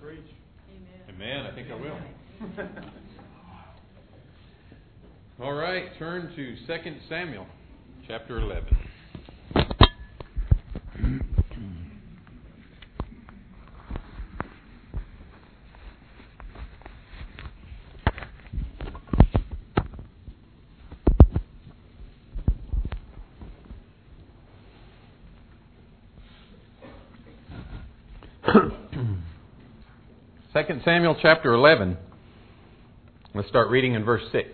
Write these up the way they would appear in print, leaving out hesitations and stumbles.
Amen. I think I will. All right, turn to 2 Samuel, chapter 11. Second Samuel chapter 11. Let's start reading in verse 6.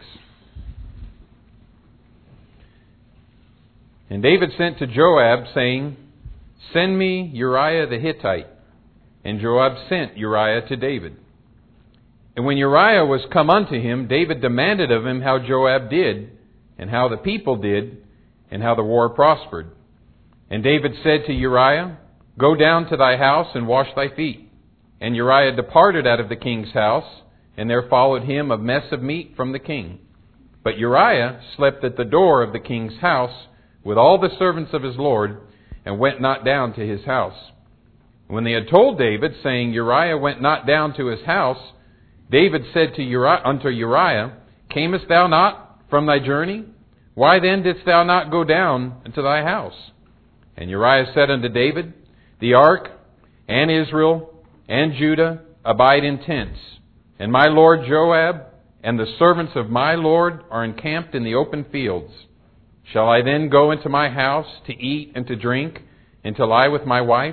And David sent to Joab, saying, Send me Uriah the Hittite. And Joab sent Uriah to David. And when Uriah was come unto him, David demanded of him how Joab did, and how the people did, and how the war prospered. And David said to Uriah, Go down to thy house and wash thy feet. And Uriah departed out of the king's house, and there followed him a mess of meat from the king. But Uriah slept at the door of the king's house with all the servants of his lord, and went not down to his house. When they had told David, saying, Uriah went not down to his house, David said to unto Uriah, Camest thou not from thy journey? Why then didst thou not go down into thy house? And Uriah said unto David, The ark, and Israel, and Judah abide in tents, and my lord Joab, and the servants of my lord are encamped in the open fields. Shall I then go into my house to eat and to drink, and to lie with my wife?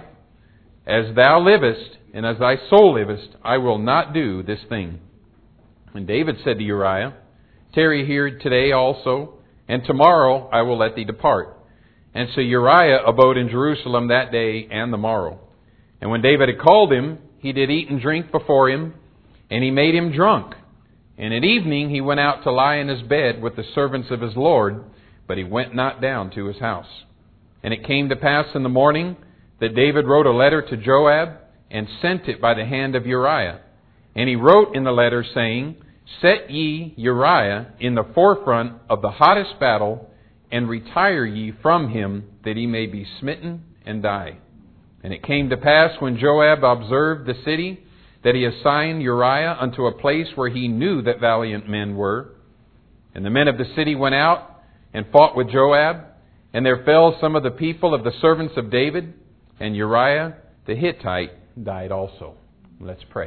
As thou livest, and as thy soul livest, I will not do this thing. And David said to Uriah, Tarry here today also, and tomorrow I will let thee depart. And so Uriah abode in Jerusalem that day and the morrow. And when David had called him, he did eat and drink before him, and he made him drunk. And at evening he went out to lie in his bed with the servants of his lord, but he went not down to his house. And it came to pass in the morning that David wrote a letter to Joab, and sent it by the hand of Uriah. And he wrote in the letter, saying, Set ye Uriah in the forefront of the hottest battle, and retire ye from him, that he may be smitten and die. And it came to pass, when Joab observed the city, that he assigned Uriah unto a place where he knew that valiant men were. And the men of the city went out and fought with Joab, and there fell some of the people of the servants of David, and Uriah the Hittite died also. Let's pray.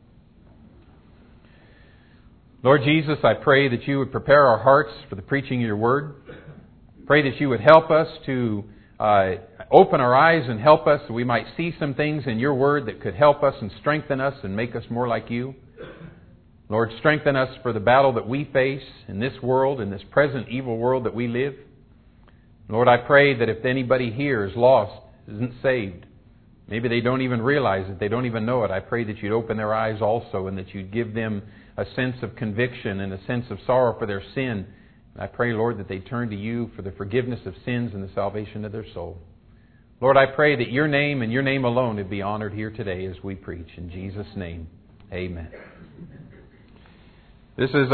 Lord Jesus, I pray that you would prepare our hearts for the preaching of your word. Pray that you would help us to open our eyes and help us so we might see some things in your word that could help us and strengthen us and make us more like you. Lord, strengthen us for the battle that we face in this world, in this present evil world that we live. Lord, I pray that if anybody here is lost, isn't saved, maybe they don't even realize it, they don't even know it, I pray that you'd open their eyes also, and that you'd give them a sense of conviction and a sense of sorrow for their sin. I pray, Lord, that they turn to you for the forgiveness of sins and the salvation of their soul. Lord, I pray that your name and your name alone would be honored here today as we preach. In Jesus' name, amen. This is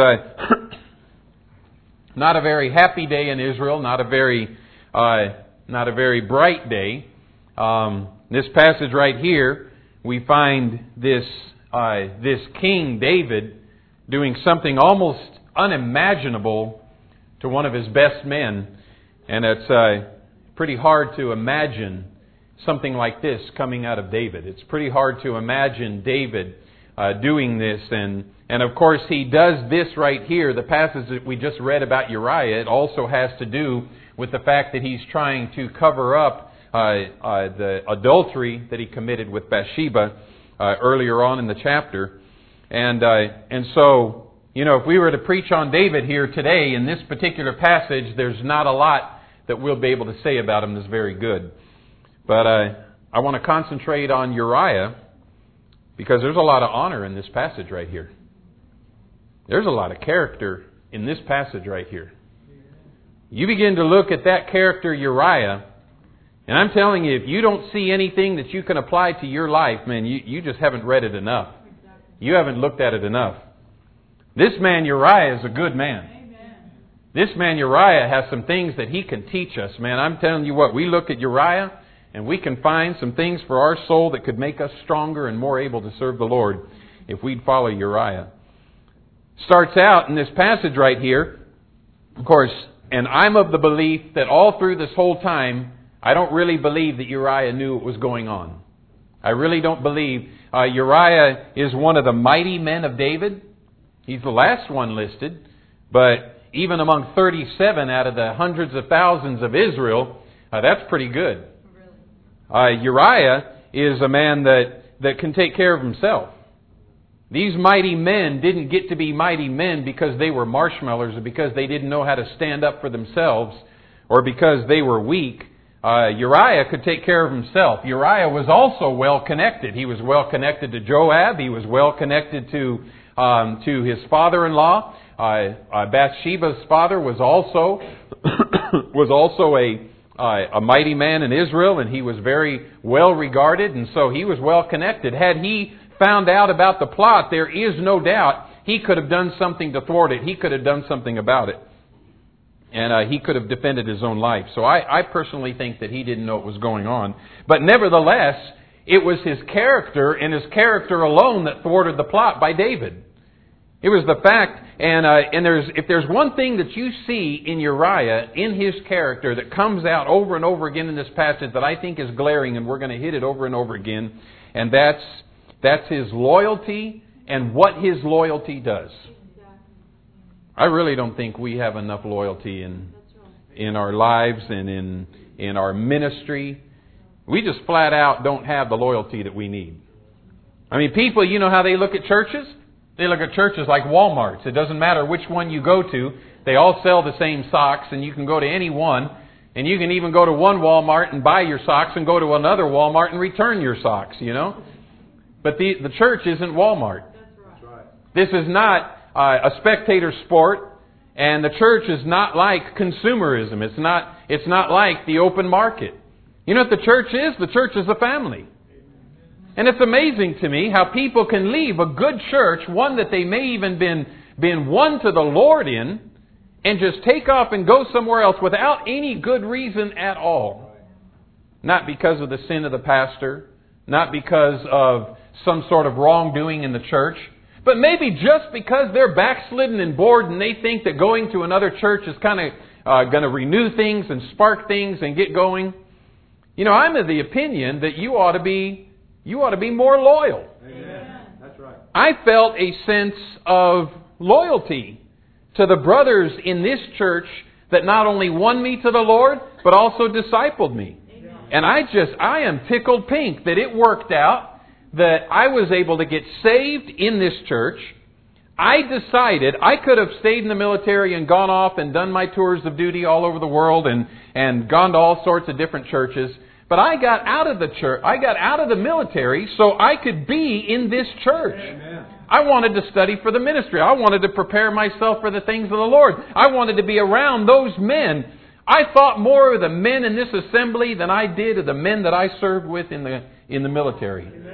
not a very happy day in Israel, not a very bright day. This passage right here, we find this King David doing something almost unimaginable to one of his best men, and it's pretty hard to imagine something like this coming out of David. It's pretty hard to imagine David doing this, and of course he does this right here. The passage that we just read about Uriah, it also has to do with the fact that he's trying to cover up the adultery that he committed with Bathsheba earlier on in the chapter. And so, you know, if we were to preach on David here today in this particular passage, there's not a lot that we'll be able to say about him that's very good. But I want to concentrate on Uriah because there's a lot of honor in this passage right here. There's a lot of character in this passage right here. You begin to look at that character Uriah, and I'm telling you, if you don't see anything that you can apply to your life, man, you just haven't read it enough. You haven't looked at it enough. This man Uriah is a good man. Amen. This man Uriah has some things that he can teach us, man. I'm telling you what, we look at Uriah And we can find some things for our soul that could make us stronger and more able to serve the Lord if we'd follow Uriah. Starts out in this passage right here, of course, and I'm of the belief that all through this whole time, I don't really believe that Uriah knew what was going on. I really don't believe. Uriah is one of the mighty men of David. He's the last one listed. But even among 37 out of the hundreds of thousands of Israel, that's pretty good. Uriah is a man that can take care of himself. These mighty men didn't get to be mighty men because they were marshmallows or because they didn't know how to stand up for themselves or because they were weak. Uriah could take care of himself. Uriah was also well connected. He was well connected to Joab. He was well connected to his father-in-law. Bathsheba's father was also a mighty man in Israel, and he was very well regarded, and so he was well connected. Had he found out about the plot, there is no doubt he could have done something to thwart it. He could have done something about it. And he could have defended his own life. So I personally think that he didn't know what was going on. But nevertheless, it was his character and his character alone that thwarted the plot by David. It was the fact, and if there's one thing that you see in Uriah, in his character, that comes out over and over again in this passage that I think is glaring, and we're going to hit it over and over again, and that's his loyalty and what his loyalty does. I really don't think we have enough loyalty in our lives and in our ministry. We just flat out don't have the loyalty that we need. I mean, people, you know how they look at churches? They look at churches like Walmarts. It doesn't matter which one you go to. They all sell the same socks, and you can go to any one. And you can even go to one Walmart and buy your socks and go to another Walmart and return your socks, you know. But the church isn't Walmart. That's right. This is not a spectator sport, and the church is not like consumerism. It's not like the open market. You know what the church is? The church is a family. And it's amazing to me how people can leave a good church, one that they may even been won to the Lord in, and just take off and go somewhere else without any good reason at all. Not because of the sin of the pastor, not because of some sort of wrongdoing in the church, but maybe just because they're backslidden and bored and they think that going to another church is kind of going to renew things and spark things and get going. You know, I'm of the opinion that you ought to be more loyal. Amen. That's right. I felt a sense of loyalty to the brothers in this church that not only won me to the Lord, but also discipled me. Amen. And I am tickled pink that it worked out that I was able to get saved in this church. I decided I could have stayed in the military and gone off and done my tours of duty all over the world and gone to all sorts of different churches. But I got out of the church. I got out of the military so I could be in this church. Amen. I wanted to study for the ministry. I wanted to prepare myself for the things of the Lord. I wanted to be around those men. I thought more of the men in this assembly than I did of the men that I served with in the military. Amen.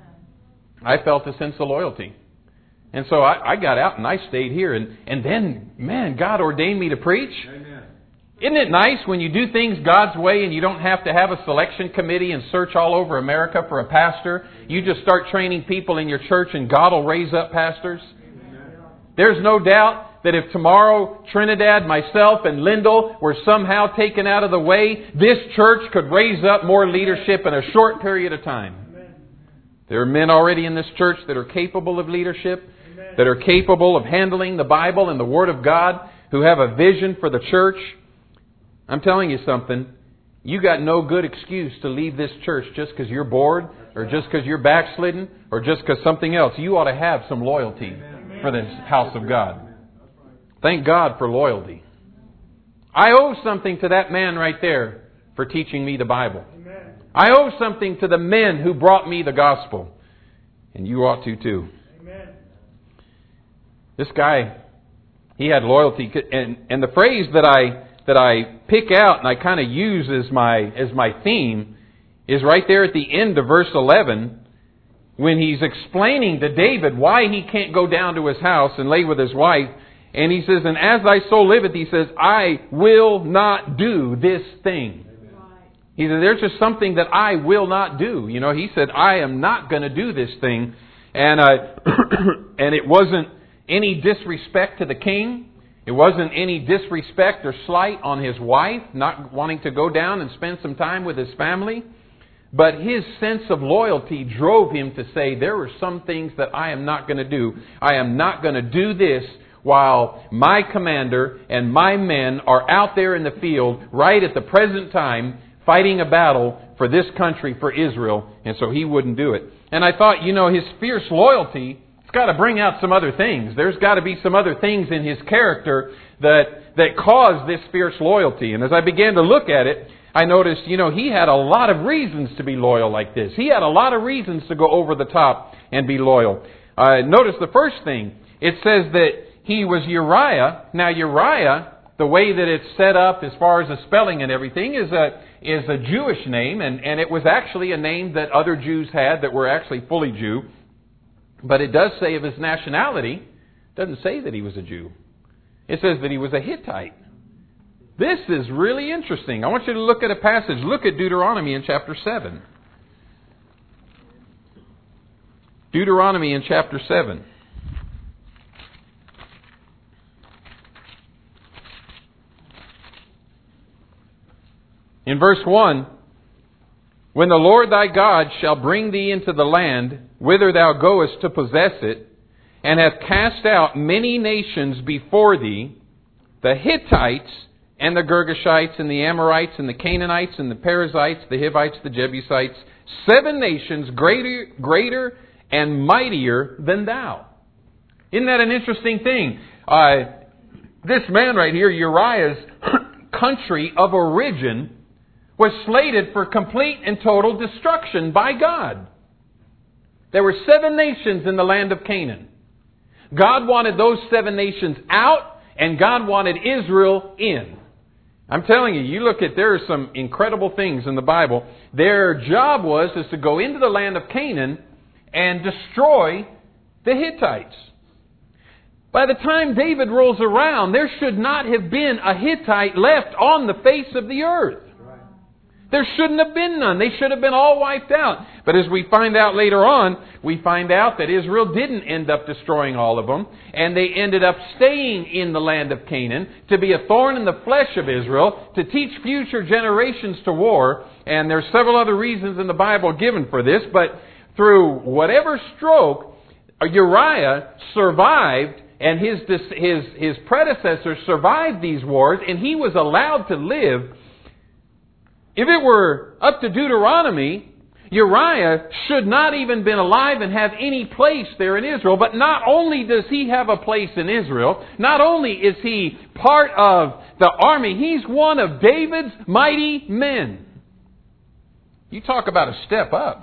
I felt a sense of loyalty. And so I got out and I stayed here. And then, man, God ordained me to preach. Amen. Isn't it nice when you do things God's way and you don't have to have a selection committee and search all over America for a pastor? You just start training people in your church and God will raise up pastors. Amen. There's no doubt that if tomorrow Trinidad, myself, and Lyndall were somehow taken out of the way, this church could raise up more leadership in a short period of time. Amen. There are men already in this church that are capable of leadership, Amen, that are capable of handling the Bible and the Word of God, who have a vision for the church. I'm telling you something. You got no good excuse to leave this church just because you're bored or just because you're backslidden or just because something else. You ought to have some loyalty Amen for this house of God. Thank God for loyalty. I owe something to that man right there for teaching me the Bible. Amen. I owe something to the men who brought me the gospel. And you ought to too. Amen. This guy, he had loyalty. And the phrase that I pick out and I kind of use as my theme is right there at the end of verse 11 when he's explaining to David why he can't go down to his house and lay with his wife. And he says, and as thy soul liveth, he says, I will not do this thing. He said, there's just something that I will not do. You know, he said, I am not going to do this thing. And and it wasn't any disrespect to the king. It wasn't any disrespect or slight on his wife, not wanting to go down and spend some time with his family. But his sense of loyalty drove him to say, there are some things that I am not going to do. I am not going to do this while my commander and my men are out there in the field right at the present time fighting a battle for this country, for Israel. And so he wouldn't do it. And I thought, you know, his fierce loyalty, it's got to bring out some other things. There's got to be some other things in his character that caused this fierce loyalty. And as I began to look at it, I noticed, you know, he had a lot of reasons to be loyal like this. He had a lot of reasons to go over the top and be loyal. Notice the first thing. It says that he was Uriah. Now, Uriah, the way that it's set up as far as the spelling and everything, is a Jewish name. And it was actually a name that other Jews had that were actually fully Jew. But it does say of his nationality, it doesn't say that he was a Jew. It says that he was a Hittite. This is really interesting. I want you to look at a passage. Look at Deuteronomy in chapter 7. Deuteronomy in chapter 7. In verse 1, when the Lord thy God shall bring thee into the land whither thou goest to possess it, and hath cast out many nations before thee, the Hittites, and the Girgashites, and the Amorites, and the Canaanites, and the Perizzites, the Hivites, the Jebusites, 7 nations greater and mightier than thou. Isn't that an interesting thing? This man right here, Uriah's country of origin, was slated for complete and total destruction by God. There were 7 nations in the land of Canaan. God wanted those 7 nations out, and God wanted Israel in. I'm telling you, you look at, there are some incredible things in the Bible. Their job was to go into the land of Canaan and destroy the Hittites. By the time David rolls around, there should not have been a Hittite left on the face of the earth. There shouldn't have been none. They should have been all wiped out. But as we find out later on, we find out that Israel didn't end up destroying all of them. And they ended up staying in the land of Canaan to be a thorn in the flesh of Israel, to teach future generations to war. And there's several other reasons in the Bible given for this. But through whatever stroke, Uriah survived, and his predecessors survived these wars, and he was allowed to live. If it were up to Deuteronomy, Uriah should not even been alive and have any place there in Israel. But not only does he have a place in Israel, not only is he part of the army, he's one of David's mighty men. You talk about a step up.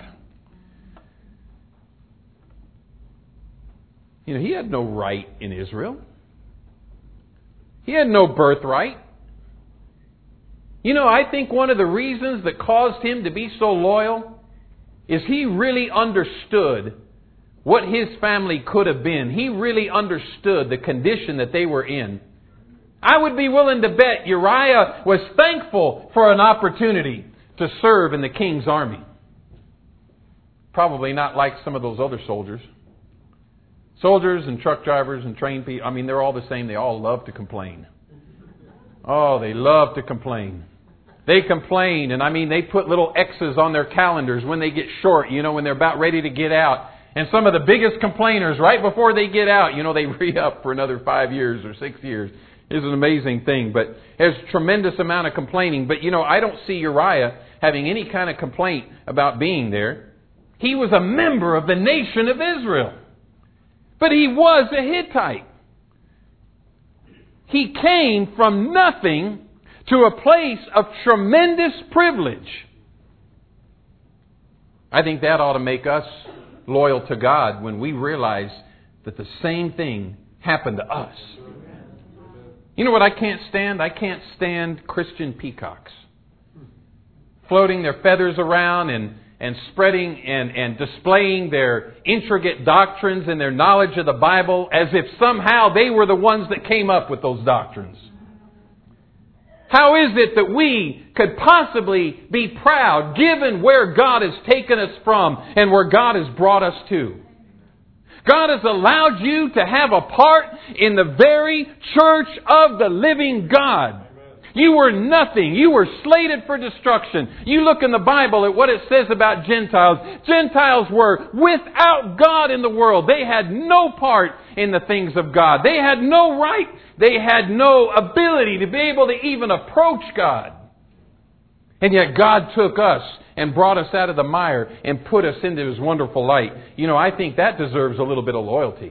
You know, he had no right in Israel. He had no birthright. You know, I think one of the reasons that caused him to be so loyal is he really understood what his family could have been. He really understood the condition that they were in. I would be willing to bet Uriah was thankful for an opportunity to serve in the king's army. Probably not like some of those other soldiers. Soldiers and truck drivers and train people, I mean, they're all the same. They all love to complain. Oh, they love to complain. They complain, and I mean, they put little X's on their calendars when they get short, you know, when they're about ready to get out. And some of the biggest complainers, right before they get out, you know, they re-up for another 5 years or 6 years. It's an amazing thing, but there's a tremendous amount of complaining. But, you know, I don't see Uriah having any kind of complaint about being there. He was a member of the nation of Israel. But he was a Hittite. He came from nothing to a place of tremendous privilege. I think that ought to make us loyal to God when we realize that the same thing happened to us. You know what I can't stand? I can't stand Christian peacocks floating their feathers around and spreading and displaying their intricate doctrines and their knowledge of the Bible as if somehow they were the ones that came up with those doctrines. How is it that we could possibly be proud given where God has taken us from and where God has brought us to? God has allowed you to have a part in the very church of the living God. You were nothing. You were slated for destruction. You look in the Bible at what it says about Gentiles. Gentiles were without God in the world. They had no part in the things of God. They had no right. They had no ability to be able to even approach God. And yet God took us and brought us out of the mire and put us into His wonderful light. You know, I think that deserves a little bit of loyalty.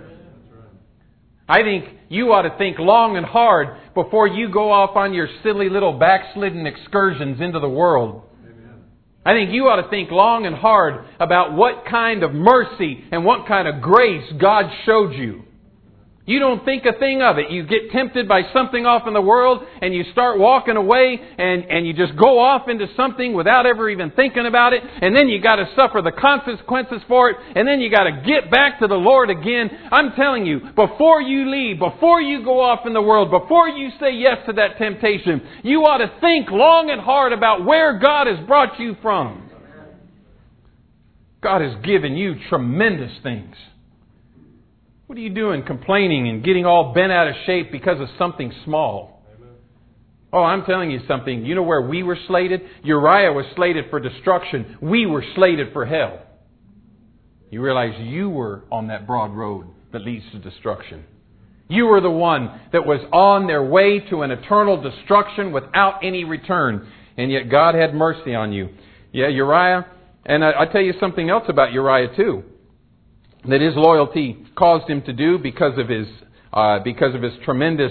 I think you ought to think long and hard before you go off on your silly little backslidden excursions into the world. I think you ought to think long and hard about what kind of mercy and what kind of grace God showed you. You don't think a thing of it. You get tempted by something off in the world and you start walking away and you just go off into something without ever even thinking about it. And then you got to suffer the consequences for it. And then you got to get back to the Lord again. I'm telling you, before you leave, before you go off in the world, before you say yes to that temptation, you ought to think long and hard about where God has brought you from. God has given you tremendous things. What are you doing complaining and getting all bent out of shape because of something small? Oh, I'm telling you something. You know where we were slated? Uriah was slated for destruction. We were slated for hell. You realize you were on that broad road that leads to destruction. You were the one that was on their way to an eternal destruction without any return. And yet God had mercy on you. Yeah, Uriah. And I tell you something else about Uriah too, that his loyalty caused him to do because of his tremendous,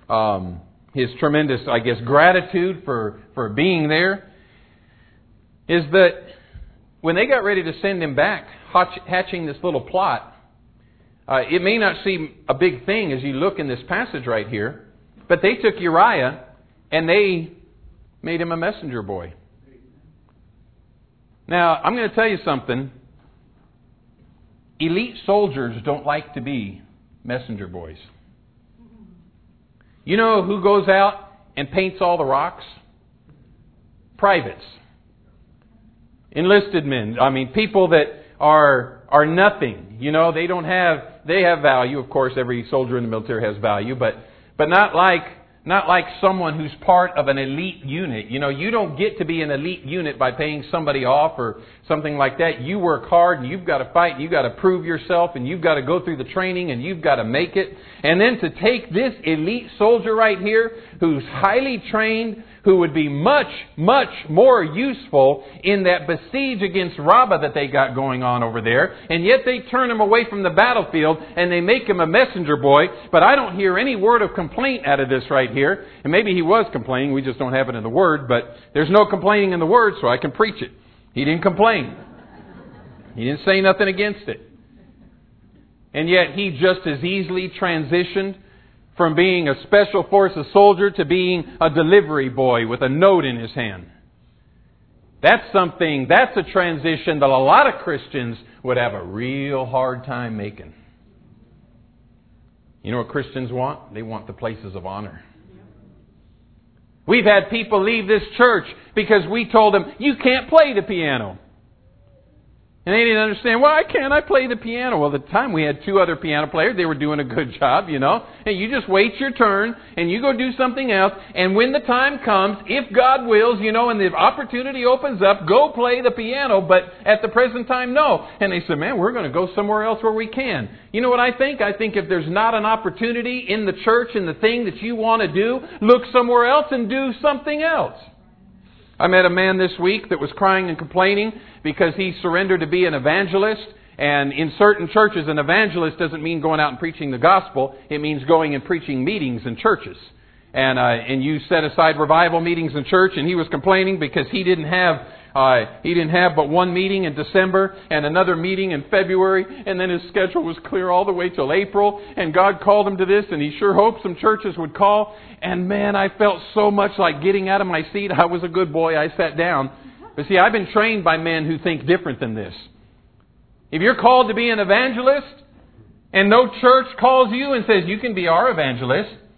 I guess, gratitude for being there, is that when they got ready to send him back, hatching this little plot, it may not seem a big thing as you look in this passage right here, but they took Uriah and they made him a messenger boy. Now, I'm going to tell you something. Elite soldiers don't like to be messenger boys. You know who goes out and paints all the rocks? Privates. Enlisted men. I mean, people that are nothing. You know, they have value. Of course, every soldier in the military has value, but not like someone who's part of an elite unit. You know, you don't get to be an elite unit by paying somebody off or something like that. You work hard and you've got to fight and you've got to prove yourself and you've got to go through the training and you've got to make it. And then to take this elite soldier right here who's highly trained, who would be much, much more useful in that besiege against Rabbah that they got going on over there. And yet they turn him away from the battlefield and they make him a messenger boy. But I don't hear any word of complaint out of this right here. And maybe he was complaining. We just don't have it in the Word. But there's no complaining in the Word, so I can preach it. He didn't complain. He didn't say nothing against it. And yet he just as easily transitioned from being a special forces soldier to being a delivery boy with a note in his hand. That's a transition that a lot of Christians would have a real hard time making. You know what Christians want? They want the places of honor. We've had people leave this church because we told them, you can't play the piano. And they didn't understand, why can't I play the piano? Well, at the time we had 2 other piano players. They were doing a good job, you know. And you just wait your turn and you go do something else. And when the time comes, if God wills, you know, and the opportunity opens up, go play the piano. But at the present time, no. And they said, man, we're going to go somewhere else where we can. You know what I think? I think if there's not an opportunity in the church in the thing that you want to do, look somewhere else and do something else. I met a man this week that was crying and complaining because he surrendered to be an evangelist. And in certain churches, an evangelist doesn't mean going out and preaching the gospel. It means going and preaching meetings in churches. And you set aside revival meetings in church, and he was complaining because he didn't have but one meeting in December and another meeting in February, and then his schedule was clear all the way till April, and God called him to this, and he sure hoped some churches would call. And man, I felt so much like getting out of my seat. I was a good boy. I sat down. But see, I've been trained by men who think different than this. If you're called to be an evangelist, and no church calls you and says, you can be our evangelist,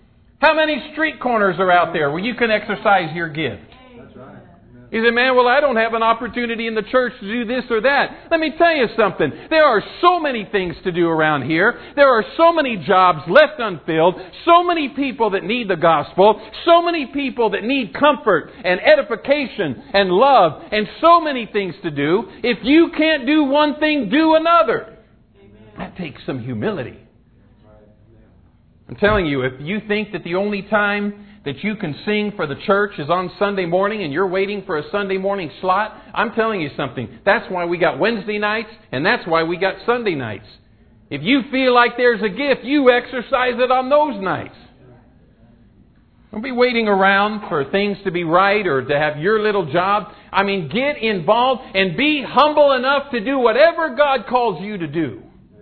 How many street corners are out there where you can exercise your gift? That's right. You say, man, well, I don't have an opportunity in the church to do this or that. Let me tell you something. There are so many things to do around here. There are so many jobs left unfilled. So many people that need the gospel. So many people that need comfort and edification and love. And so many things to do. If you can't do one thing, do another. That takes some humility. I'm telling you, if you think that the only time that you can sing for the church is on Sunday morning and you're waiting for a Sunday morning slot, I'm telling you something. That's why we got Wednesday nights and that's why we got Sunday nights. If you feel like there's a gift, you exercise it on those nights. Don't be waiting around for things to be right or to have your little job. I mean, get involved and be humble enough to do whatever God calls you to do.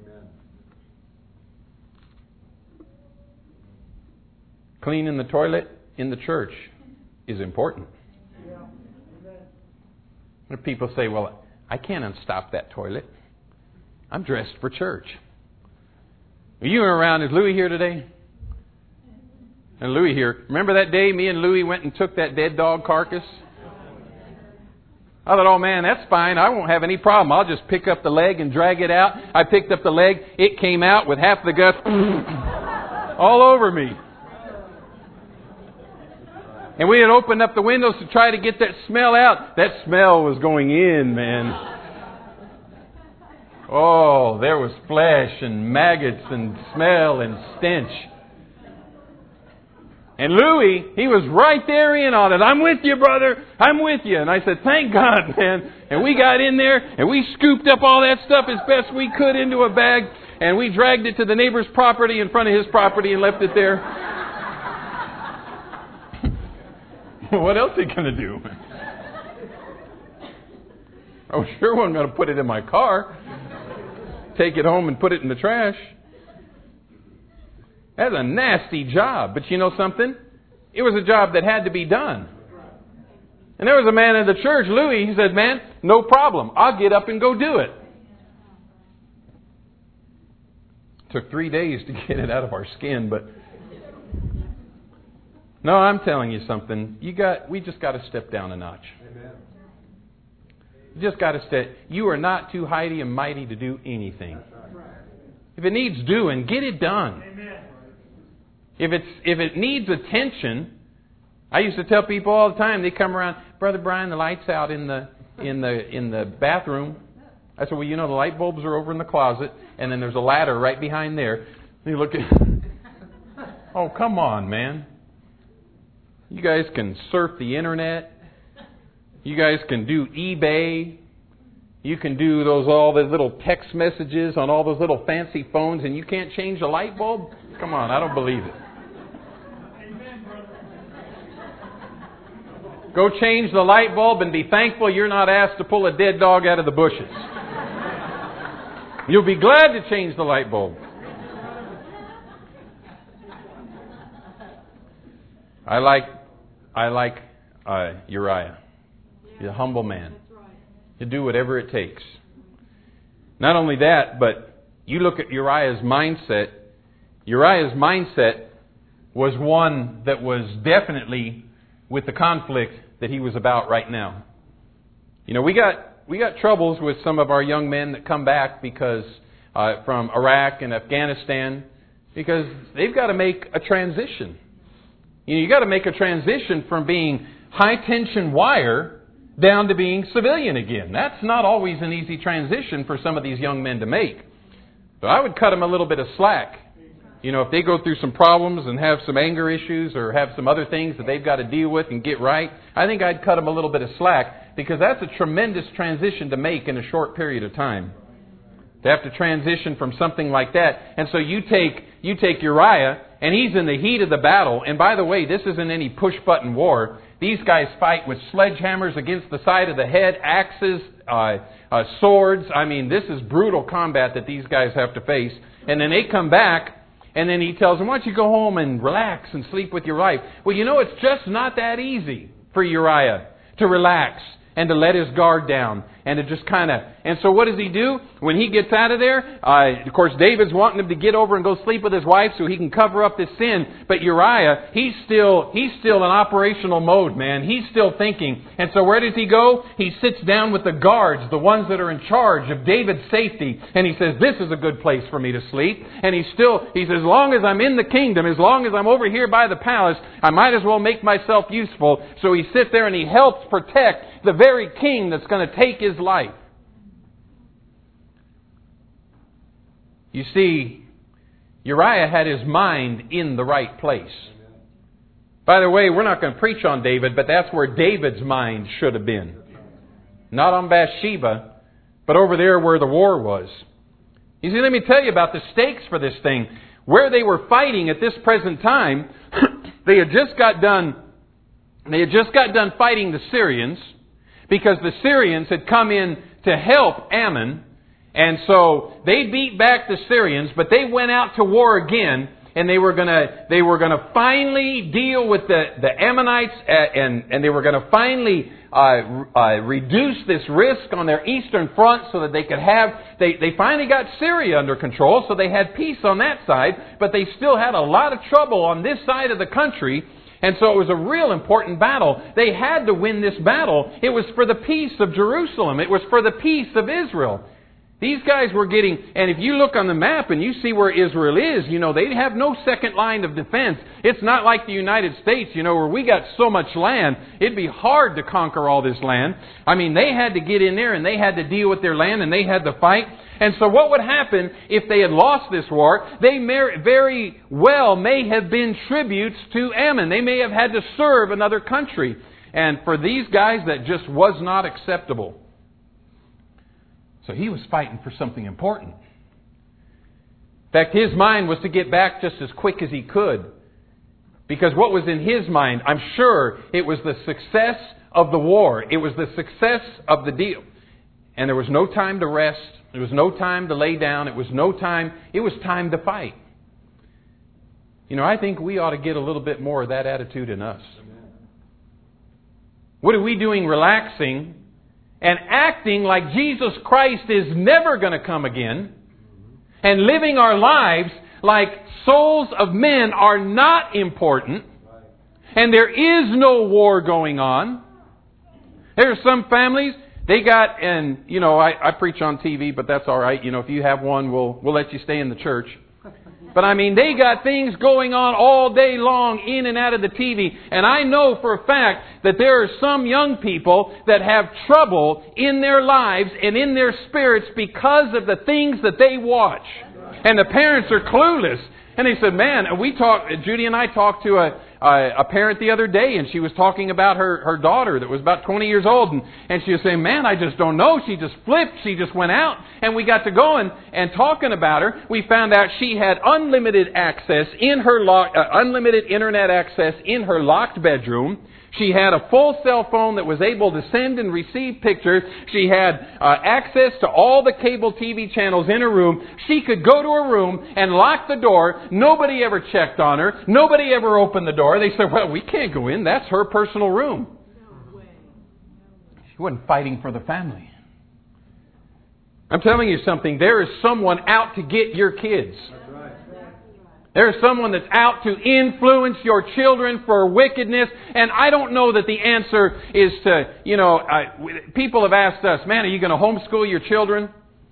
Cleaning the toilet in the church is important. When people say, well, I can't unstop that toilet. I'm dressed for church. You were around. Is Louis here today? And Louis here. Remember that day me and Louis went and took that dead dog carcass? I thought, oh man, that's fine. I won't have any problem. I'll just pick up the leg and drag it out. I picked up the leg. It came out with half the guts all over me. And we had opened up the windows to try to get that smell out. That smell was going in, man. Oh, there was flesh and maggots and smell and stench. And Louis, he was right there in on it. I'm with you, brother. I'm with you. And I said, thank God, man. And we got in there and we scooped up all that stuff as best we could into a bag. And we dragged it to the neighbor's property in front of his property and left it there. What else are you going to do? I sure wasn't going to put it in my car. Take it home and put it in the trash. That's a nasty job. But you know something? It was a job that had to be done. And there was a man in the church, Louis, he said, man, no problem. I'll get up and go do it. Took 3 days to get it out of our skin, but no, I'm telling you something. We just got to step down a notch. Amen. You just got to step. You are not too mighty and mighty to do anything. If it needs doing, get it done. Amen. If it needs attention, I used to tell people all the time. They come around, Brother Brian, the light's out in the bathroom. I said, well, you know, the light bulbs are over in the closet, and then there's a ladder right behind there. And you look at, oh, come on, man. You guys can surf the internet. You guys can do eBay. You can do all the little text messages on all those little fancy phones, and you can't change the light bulb? Come on, I don't believe it. Go change the light bulb and be thankful you're not asked to pull a dead dog out of the bushes. You'll be glad to change the light bulb. I like Uriah. He's a humble man. To do whatever it takes. Not only that, but you look at Uriah's mindset. Uriah's mindset was one that was definitely with the conflict that he was about right now. You know, we got troubles with some of our young men that come back because from Iraq and Afghanistan, because they've got to make a transition. You got to make a transition from being high tension wire down to being civilian again. That's not always an easy transition for some of these young men to make. So I would cut them a little bit of slack. You know, if they go through some problems and have some anger issues or have some other things that they've got to deal with and get right, I think I'd cut them a little bit of slack, because that's a tremendous transition to make in a short period of time. To have to transition from something like that. And so you take Uriah, and he's in the heat of the battle. And by the way, this isn't any push-button war. These guys fight with sledgehammers against the side of the head, axes, swords. I mean, this is brutal combat that these guys have to face. And then they come back, and then he tells them, why don't you go home and relax and sleep with your wife? Well, you know, it's just not that easy for Uriah to relax and to let his guard down and to just kind of... And so what does he do? When he gets out of there, of course, David's wanting him to get over and go sleep with his wife so he can cover up this sin. But Uriah, he's still in operational mode, man. He's still thinking. And so where does he go? He sits down with the guards, the ones that are in charge of David's safety. And he says, this is a good place for me to sleep. And he says, as long as I'm in the kingdom, as long as I'm over here by the palace, I might as well make myself useful. So he sits there and he helps protect the very king that's going to take his life. You see, Uriah had his mind in the right place. By the way, we're not going to preach on David, but that's where David's mind should have been. Not on Bathsheba, but over there where the war was. You see, let me tell you about the stakes for this thing. Where they were fighting at this present time, they had just got done fighting the Syrians, because the Syrians had come in to help Ammon. And so they beat back the Syrians, but they went out to war again, and they were gonna finally deal with the Ammonites, and they were gonna finally reduce this risk on their eastern front so that they could have... They finally got Syria under control, so they had peace on that side, but they still had a lot of trouble on this side of the country. And so it was a real important battle. They had to win this battle. It was for the peace of Jerusalem. It was for the peace of Israel. These guys were getting, and if you look on the map and you see where Israel is, they have no second line of defense. It's not like the United States, where we got so much land. It'd be hard to conquer all this land. I mean, they had to get in there and they had to deal with their land and they had to fight. And so what would happen if they had lost this war? They very well may have been tributes to Ammon. They may have had to serve another country. And for these guys, that just was not acceptable. So he was fighting for something important. In fact, his mind was to get back just as quick as he could. Because what was in his mind, I'm sure it was the success of the war. It was the success of the deal. And there was no time to rest. There was no time to lay down. It was time to fight. I think we ought to get a little bit more of that attitude in us. What are we doing relaxing and acting like Jesus Christ is never going to come again, and living our lives like souls of men are not important, and there is no war going on? There are some families, they got, and I preach on TV, but that's all right. If you have one, we'll let you stay in the church. But I mean, they got things going on all day long in and out of the TV. And I know for a fact that there are some young people that have trouble in their lives and in their spirits because of the things that they watch. And the parents are clueless. And they said, man, Judy and I talked to a parent the other day, and she was talking about her daughter that was about 20 years old. And she was saying, man, I just don't know. She just flipped. She just went out. And we got to going and talking about her. We found out she had unlimited access in her unlimited internet access in her locked bedroom. She had a full cell phone that was able to send and receive pictures. She had access to all the cable TV channels in her room. She could go to her room and lock the door. Nobody ever checked on her. Nobody ever opened the door. They said, well, we can't go in. That's her personal room. She wasn't fighting for the family. I'm telling you something. There is someone out to get your kids. There's someone that's out to influence your children for wickedness. And I don't know that the answer is to, people have asked us, man, are you going to homeschool your children?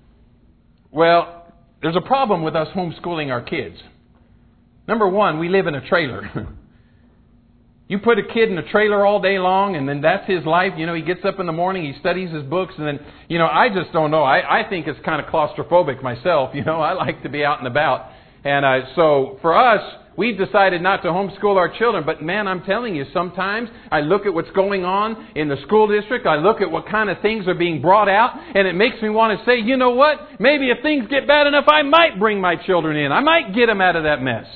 Well, there's a problem with us homeschooling our kids. Number one, we live in a trailer. You put a kid in a trailer all day long, and then that's his life. He gets up in the morning, he studies his books, and then, I just don't know. I think it's kind of claustrophobic myself. I like to be out and about. And so for us, we've decided not to homeschool our children. But man, I'm telling you, sometimes I look at what's going on in the school district. I look at what kind of things are being brought out. And it makes me want to say, you know what? Maybe if things get bad enough, I might bring my children in. I might get them out of that mess.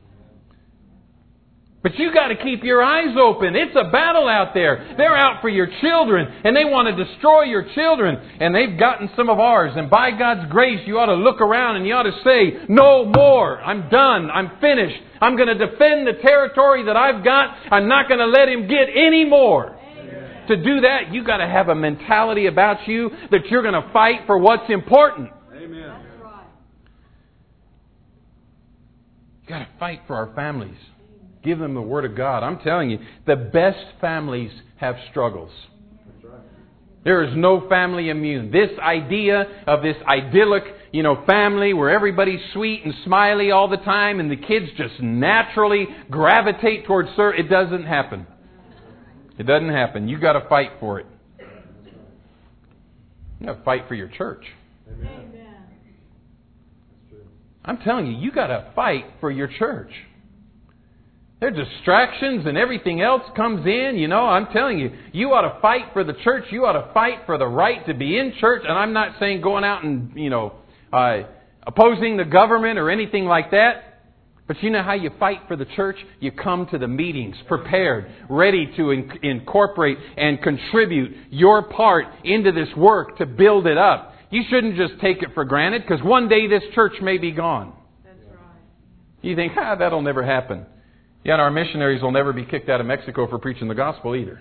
But you got to keep your eyes open. It's a battle out there. They're out for your children, and they want to destroy your children. And they've gotten some of ours. And by God's grace, you ought to look around and you ought to say, no more. I'm done. I'm finished. I'm going to defend the territory that I've got. I'm not going to let him get any more. To do that, you got to have a mentality about you that you're going to fight for what's important. Amen. You got to fight for our families. Give them the Word of God. I'm telling you, the best families have struggles. There is no family immune. This idea of this idyllic, family where everybody's sweet and smiley all the time and the kids just naturally gravitate towards it doesn't happen. It doesn't happen. You got to fight for it. You got to fight for your church. Amen. I'm telling you, you got to fight for your church. There are distractions and everything else comes in. I'm telling you, you ought to fight for the church. You ought to fight for the right to be in church. And I'm not saying going out and, opposing the government or anything like that. But you know how you fight for the church? You come to the meetings prepared, ready to incorporate and contribute your part into this work to build it up. You shouldn't just take it for granted, because one day this church may be gone. That's right. You think, that'll never happen. Yeah, and our missionaries will never be kicked out of Mexico for preaching the gospel either.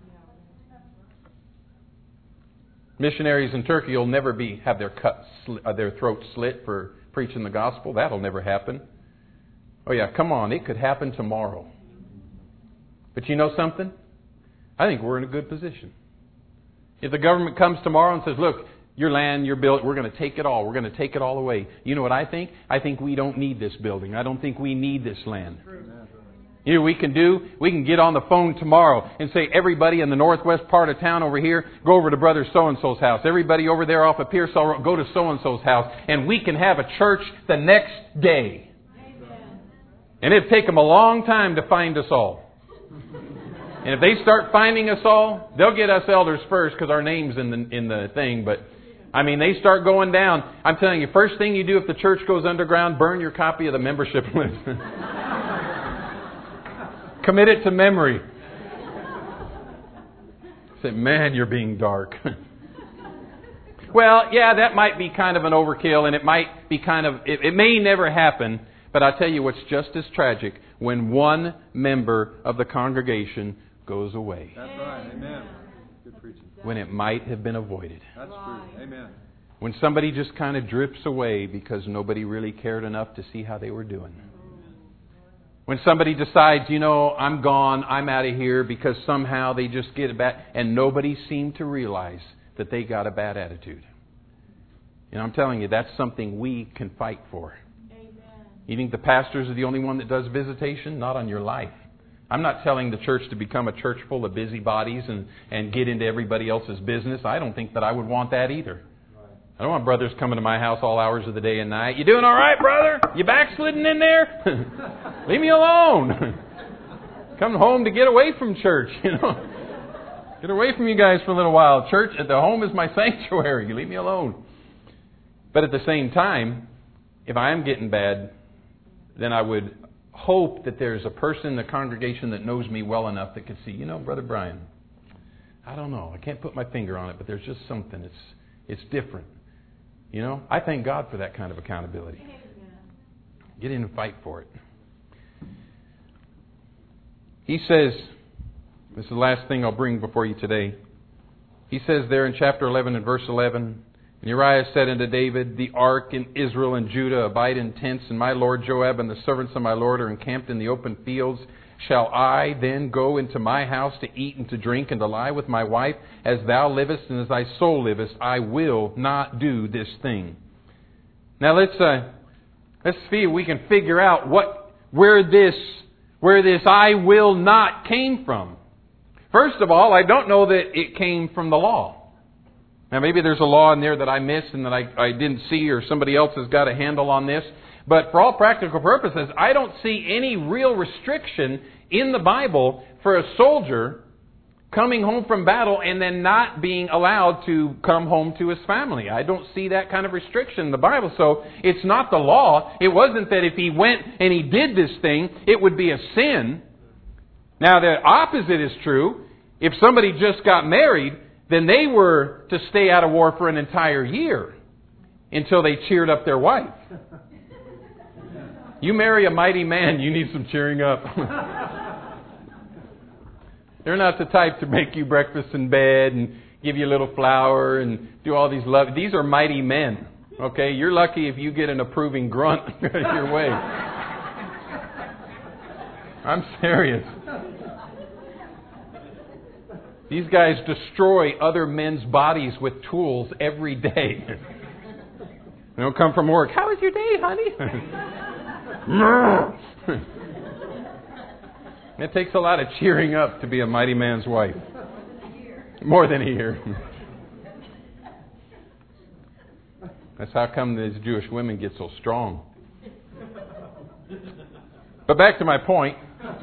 Missionaries in Turkey will never have their throats slit for preaching the gospel. That'll never happen. Oh yeah, come on, it could happen tomorrow. But you know something? I think we're in a good position. If the government comes tomorrow and says, look, your land, your building, we're going to take it all. We're going to take it all away. You know what I think? I think we don't need this building. I don't think we need this land. You know what we can do? We can get on the phone tomorrow and say, everybody in the northwest part of town over here, go over to Brother So-and-so's house. Everybody over there off of Pearsall Road, go to So-and-so's house. And we can have a church the next day. Amen. And it'd take them a long time to find us all. And if they start finding us all, they'll get us elders first because our name's in the thing. But they start going down. I'm telling you, first thing you do if the church goes underground, burn your copy of the membership list. Commit it to memory. Say, man, you're being dark. Well, yeah, that might be kind of an overkill, and it might be it may never happen. But I tell you what's just as tragic, when one member of the congregation goes away. That's right. Amen. Good preaching. When it might have been avoided. That's true. Amen. When somebody just kind of drifts away because nobody really cared enough to see how they were doing. When somebody decides, I'm gone, I'm out of here because somehow they just get a bad, and nobody seemed to realize that they got a bad attitude. I'm telling you, that's something we can fight for. Amen. You think the pastors are the only one that does visitation? Not on your life. I'm not telling the church to become a church full of busybodies and get into everybody else's business. I don't think that I would want that either. I don't want brothers coming to my house all hours of the day and night. You doing all right, brother? You backsliding in there? Leave me alone. Come home to get away from church, Get away from you guys for a little while. Church at the home is my sanctuary. You leave me alone. But at the same time, if I am getting bad, then I would hope that there's a person in the congregation that knows me well enough that could see, Brother Brian, I don't know. I can't put my finger on it, but there's just something. It's different. I thank God for that kind of accountability. Get in and fight for it. He says, this is the last thing I'll bring before you today. He says there in chapter 11 and verse 11, and Uriah said unto David, the ark in Israel and Judah abide in tents, and my lord Joab and the servants of my lord are encamped in the open fields. Shall I then go into my house to eat and to drink and to lie with my wife? As thou livest and as thy soul livest, I will not do this thing. Now let's see if we can figure out where this I will not came from. First of all, I don't know that it came from the law. Now maybe there's a law in there that I missed and that I didn't see, or somebody else has got a handle on this. But for all practical purposes, I don't see any real restriction in the Bible for a soldier coming home from battle and then not being allowed to come home to his family. I don't see that kind of restriction in the Bible. So it's not the law. It wasn't that if he went and he did this thing, it would be a sin. Now the opposite is true. If somebody just got married, then they were to stay out of war for an entire year until they cheered up their wife. You marry a mighty man, you need some cheering up. They're not the type to make you breakfast in bed and give you a little flour and do all these love. These are mighty men. Okay? You're lucky if you get an approving grunt your way. I'm serious. These guys destroy other men's bodies with tools every day. They don't come from work. How was your day, honey? It takes a lot of cheering up to be a mighty man's wife. More than a year. That's how come these Jewish women get so strong. But back to my point.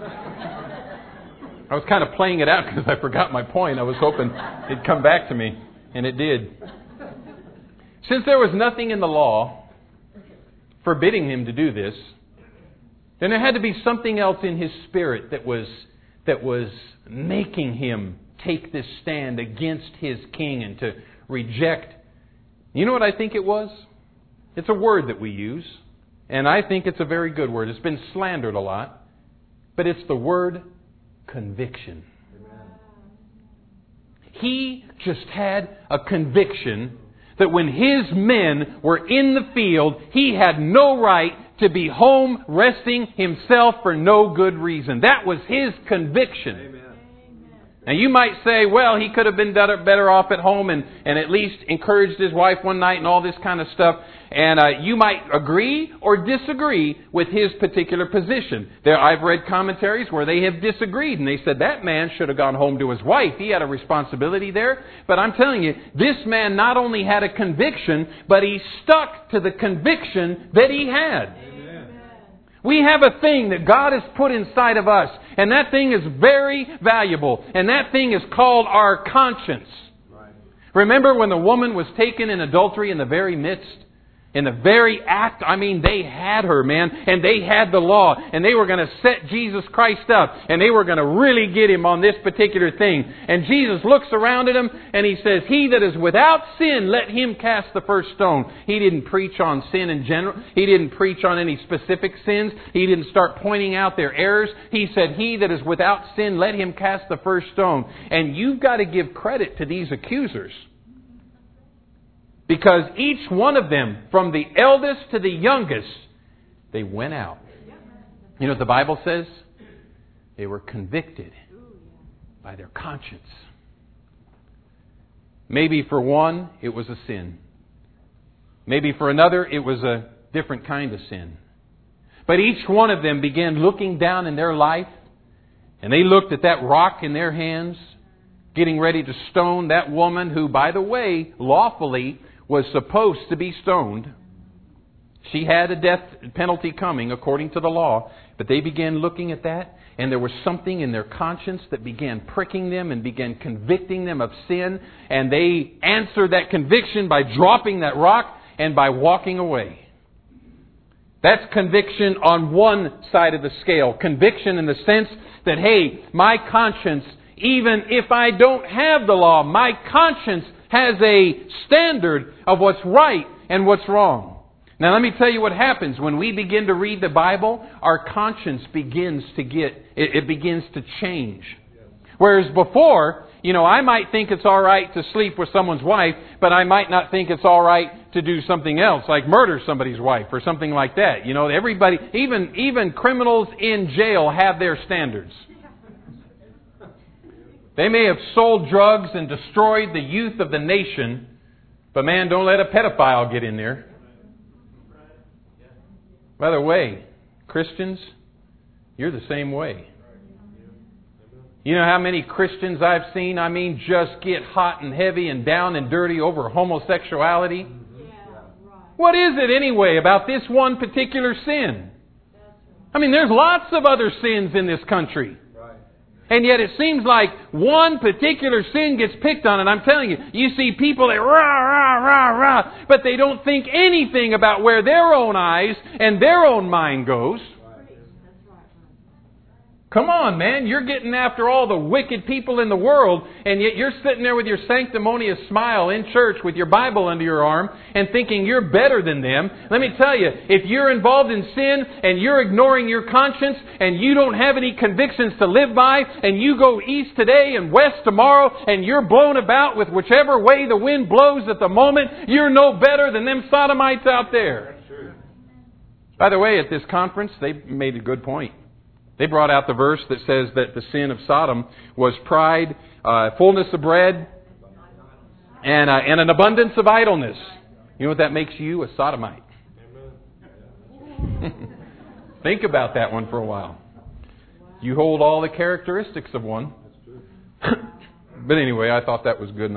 I was kind of playing it out because I forgot my point. I was hoping it'd come back to me, and it did. Since there was nothing in the law forbidding him to do this, then there had to be something else in his spirit that was making him take this stand against his king and to reject. You know what I think it was? It's a word that we use, and I think it's a very good word. It's been slandered a lot, but it's the word conviction. He just had a conviction that when his men were in the field, he had no right to be home resting himself for no good reason. That was his conviction. Amen. Now you might say, well, he could have been better off at home and at least encouraged his wife one night and all this kind of stuff. And you might agree or disagree with his particular position. I've read commentaries where they have disagreed and they said that man should have gone home to his wife. He had a responsibility there. But I'm telling you, this man not only had a conviction, but he stuck to the conviction that he had. We have a thing that God has put inside of us, and that thing is very valuable, and that thing is called our conscience. Right. Remember when the woman was taken in adultery in the very midst? In the very act, I mean, they had her, man, and they had the law, and they were going to set Jesus Christ up, and they were going to really get him on this particular thing. And Jesus looks around at him, and he says, "He that is without sin, let him cast the first stone." He didn't preach on sin in general. He didn't preach on any specific sins. He didn't start pointing out their errors. He said, "He that is without sin, let him cast the first stone." And you've got to give credit to these accusers. Because each one of them, from the eldest to the youngest, they went out. You know what the Bible says? They were convicted by their conscience. Maybe for one, it was a sin. Maybe for another, it was a different kind of sin. But each one of them began looking down in their life, and they looked at that rock in their hands, getting ready to stone that woman who, by the way, lawfully was supposed to be stoned. She had a death penalty coming according to the law. But they began looking at that, and there was something in their conscience that began pricking them and began convicting them of sin. And they answered that conviction by dropping that rock and by walking away. That's conviction on one side of the scale. Conviction in the sense that, hey, my conscience, even if I don't have the law, my conscience has a standard of what's right and what's wrong. Now let me tell you what happens when we begin to read the Bible. Our conscience begins to begins to change. Whereas before, I might think it's all right to sleep with someone's wife, but I might not think it's all right to do something else, like murder somebody's wife or something like that. Everybody, even criminals in jail have their standards. They may have sold drugs and destroyed the youth of the nation, but man, don't let a pedophile get in there. By the way, Christians, you're the same way. You know how many Christians I've seen, just get hot and heavy and down and dirty over homosexuality? What is it anyway about this one particular sin? There's lots of other sins in this country. And yet it seems like one particular sin gets picked on. And I'm telling you, you see people that rah, rah, rah, rah, but they don't think anything about where their own eyes and their own mind goes. Come on, man. You're getting after all the wicked people in the world, and yet you're sitting there with your sanctimonious smile in church with your Bible under your arm and thinking you're better than them. Let me tell you, if you're involved in sin and you're ignoring your conscience and you don't have any convictions to live by, and you go east today and west tomorrow and you're blown about with whichever way the wind blows at the moment, you're no better than them sodomites out there. By the way, at this conference, they made a good point. They brought out the verse that says that the sin of Sodom was pride, fullness of bread, and an abundance of idleness. You know what that makes you? A sodomite. Think about that one for a while. You hold all the characteristics of one. But anyway, I thought that was good.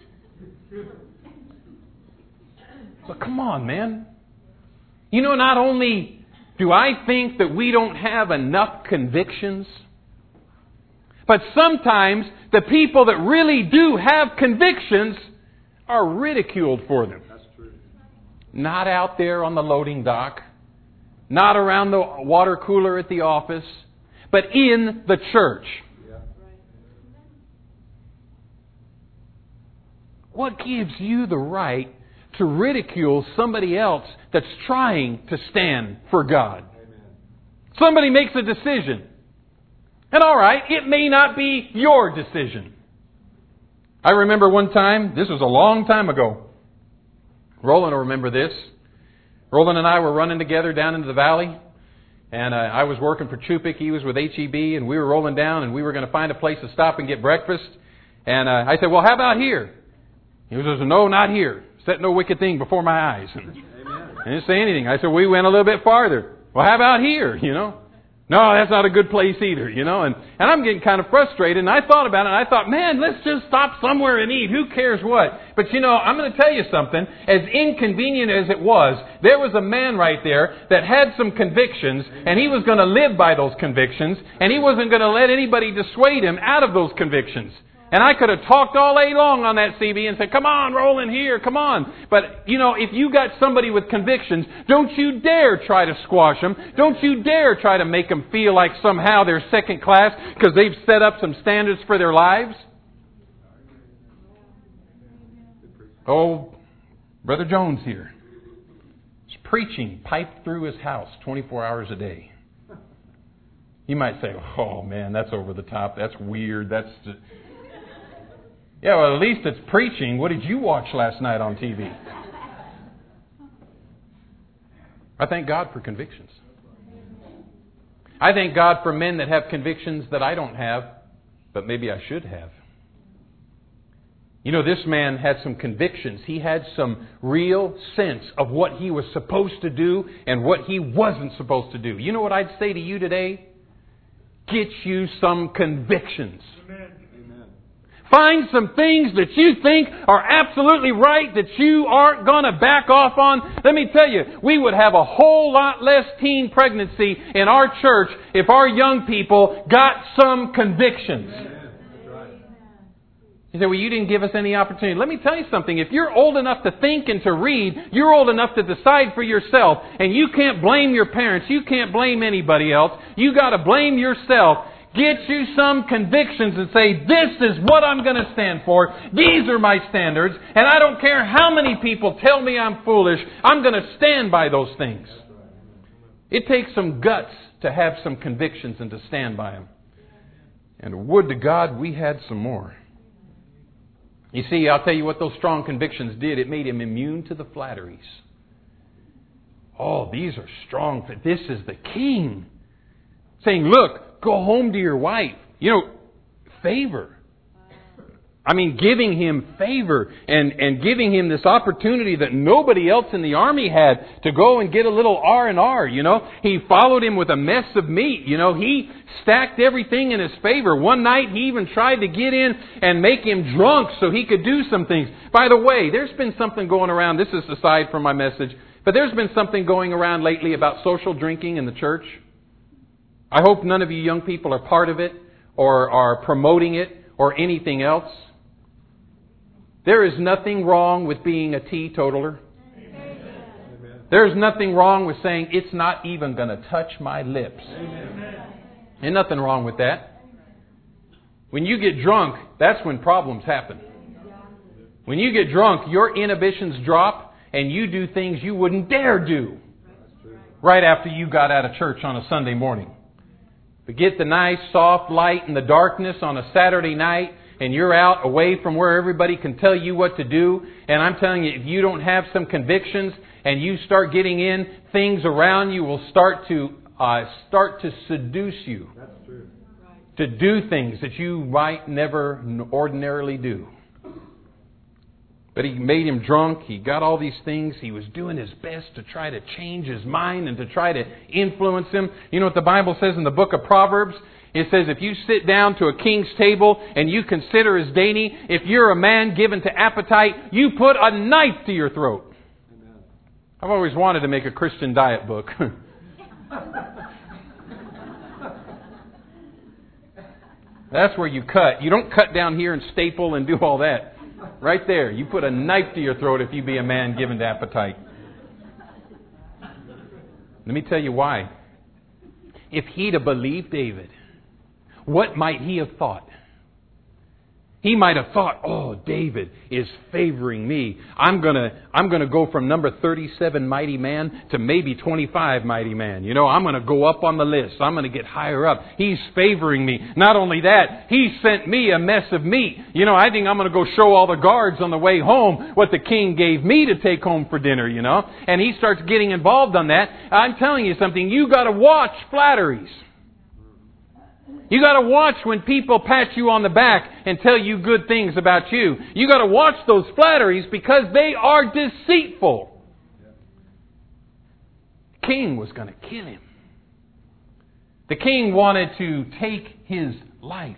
So come on, man. You know, not only do I think that we don't have enough convictions, but sometimes the people that really do have convictions are ridiculed for them. That's true. Not out there on the loading dock, not around the water cooler at the office, but in the church. Yeah. What gives you the right to ridicule somebody else that's trying to stand for God? Amen. Somebody makes a decision. And all right, it may not be your decision. I remember one time, this was a long time ago. Roland will remember this. Roland and I were running together down into the valley. And I was working for Chupik. He was with HEB. And we were rolling down and we were going to find a place to stop and get breakfast. And I said, well, how about here? He says, no, not here. Set no wicked thing before my eyes. Amen. I didn't say anything. I said, we went a little bit farther. Well, how about here, No, that's not a good place either, And I'm getting kind of frustrated. And I thought about it. And I thought, man, let's just stop somewhere and eat. Who cares what? But, I'm going to tell you something. As inconvenient as it was, there was a man right there that had some convictions. And he was going to live by those convictions. And he wasn't going to let anybody dissuade him out of those convictions. And I could have talked all day long on that CB and said, come on, roll in here, come on. But, if you got somebody with convictions, don't you dare try to squash them. Don't you dare try to make them feel like somehow they're second class because they've set up some standards for their lives. Oh, Brother Jones here is preaching piped through his house 24 hours a day. You might say, oh man, that's over the top. That's weird. That's just... Yeah, well, at least it's preaching. What did you watch last night on TV? I thank God for convictions. I thank God for men that have convictions that I don't have, but maybe I should have. This man had some convictions. He had some real sense of what he was supposed to do and what he wasn't supposed to do. You know what I'd say to you today? Get you some convictions. Amen. Find some things that you think are absolutely right that you aren't going to back off on. Let me tell you, we would have a whole lot less teen pregnancy in our church if our young people got some convictions. You say, well, you didn't give us any opportunity. Let me tell you something. If you're old enough to think and to read, you're old enough to decide for yourself. And you can't blame your parents. You can't blame anybody else. You got to blame yourself. Get you some convictions and say, this is what I'm going to stand for. These are my standards. And I don't care how many people tell me I'm foolish. I'm going to stand by those things. It takes some guts to have some convictions and to stand by them. And would to God we had some more. You see, I'll tell you what those strong convictions did. It made him immune to the flatteries. Oh, these are strong. This is the king. Saying, look, go home to your wife. Favor. Giving him favor and giving him this opportunity that nobody else in the army had to go and get a little R&R, He followed him with a mess of meat, He stacked everything in his favor. One night he even tried to get in and make him drunk so he could do some things. By the way, there's been something going around. This is aside from my message. But there's been something going around lately about social drinking in the church. I hope none of you young people are part of it or are promoting it or anything else. There is nothing wrong with being a teetotaler. Amen. There's nothing wrong with saying it's not even going to touch my lips. Amen. Ain't nothing wrong with that. When you get drunk, that's when problems happen. When you get drunk, your inhibitions drop and you do things you wouldn't dare do right after you got out of church on a Sunday morning. But get the nice soft light in the darkness on a Saturday night and you're out away from where everybody can tell you what to do. And I'm telling you, if you don't have some convictions and you start getting in, things around you will start to seduce you. That's true. To do things that you might never ordinarily do. But he made him drunk. He got all these things. He was doing his best to try to change his mind and to try to influence him. You know what the Bible says in the book of Proverbs? It says if you sit down to a king's table and you consider his dainty, if you're a man given to appetite, you put a knife to your throat. Amen. I've always wanted to make a Christian diet book. That's where you cut. You don't cut down here and staple and do all that. Right there. You put a knife to your throat if you be a man given to appetite. Let me tell you why. If he'd have believed David, what might he have thought? He might have thought, oh, David is favoring me. I'm gonna go from number 37 mighty man to maybe 25 mighty man. You know, I'm going to go up on the list. I'm going to get higher up. He's favoring me. Not only that, he sent me a mess of meat. You know, I think I'm going to go show all the guards on the way home what the king gave me to take home for dinner, you know. And he starts getting involved on that. I'm telling you something, you got to watch flatteries. You got to watch when people pat you on the back and tell you good things about you. You got to watch those flatteries because they are deceitful. The king was going to kill him. The king wanted to take his life.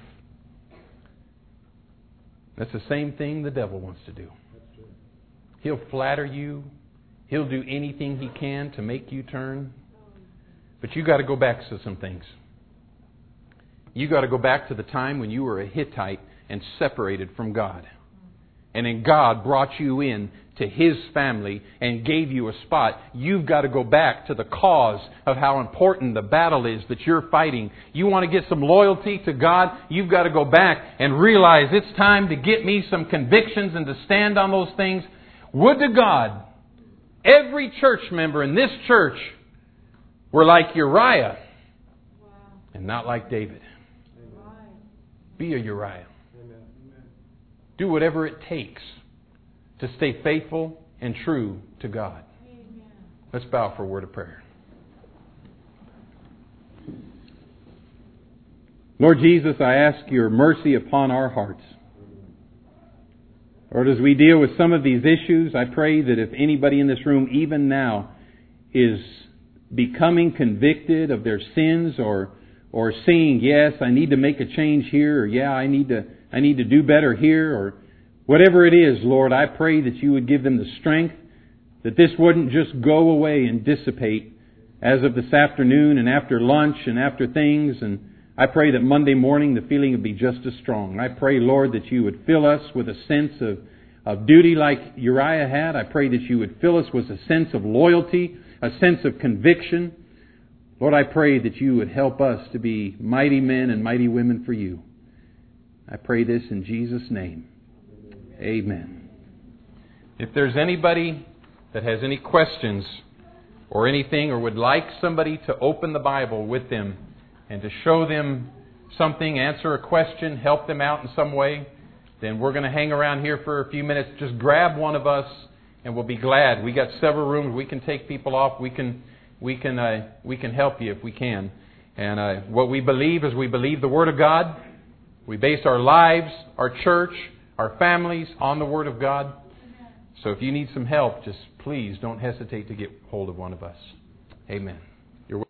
That's the same thing the devil wants to do. He'll flatter you. He'll do anything he can to make you turn. But you got to go back to some things. You got to go back to the time when you were a Hittite and separated from God. And then God brought you in to His family and gave you a spot. You've got to go back to the cause of how important the battle is that you're fighting. You want to get some loyalty to God? You've got to go back and realize it's time to get me some convictions and to stand on those things. Would to God, every church member in this church were like Uriah and not like David. Be a Uriah. Amen. Do whatever it takes to stay faithful and true to God. Amen. Let's bow for a word of prayer. Lord Jesus, I ask your mercy upon our hearts. Lord, as we deal with some of these issues, I pray that if anybody in this room even now is becoming convicted of their sins or seeing, yes, I need to make a change here, or yeah, I need to do better here, or whatever it is, Lord, I pray that you would give them the strength, that this wouldn't just go away and dissipate as of this afternoon and after lunch and after things. And I pray that Monday morning the feeling would be just as strong. I pray, Lord, that you would fill us with a sense of duty like Uriah had. I pray that you would fill us with a sense of loyalty, a sense of conviction. Lord, I pray that you would help us to be mighty men and mighty women for you. I pray this in Jesus' name. Amen. If there's anybody that has any questions or anything, or would like somebody to open the Bible with them and to show them something, answer a question, help them out in some way, then we're going to hang around here for a few minutes. Just grab one of us and we'll be glad. We got several rooms. We can take people off. We can help you if we can. And what we believe is we believe the Word of God. We base our lives, our church, our families on the Word of God. So if you need some help, just please don't hesitate to get hold of one of us. Amen.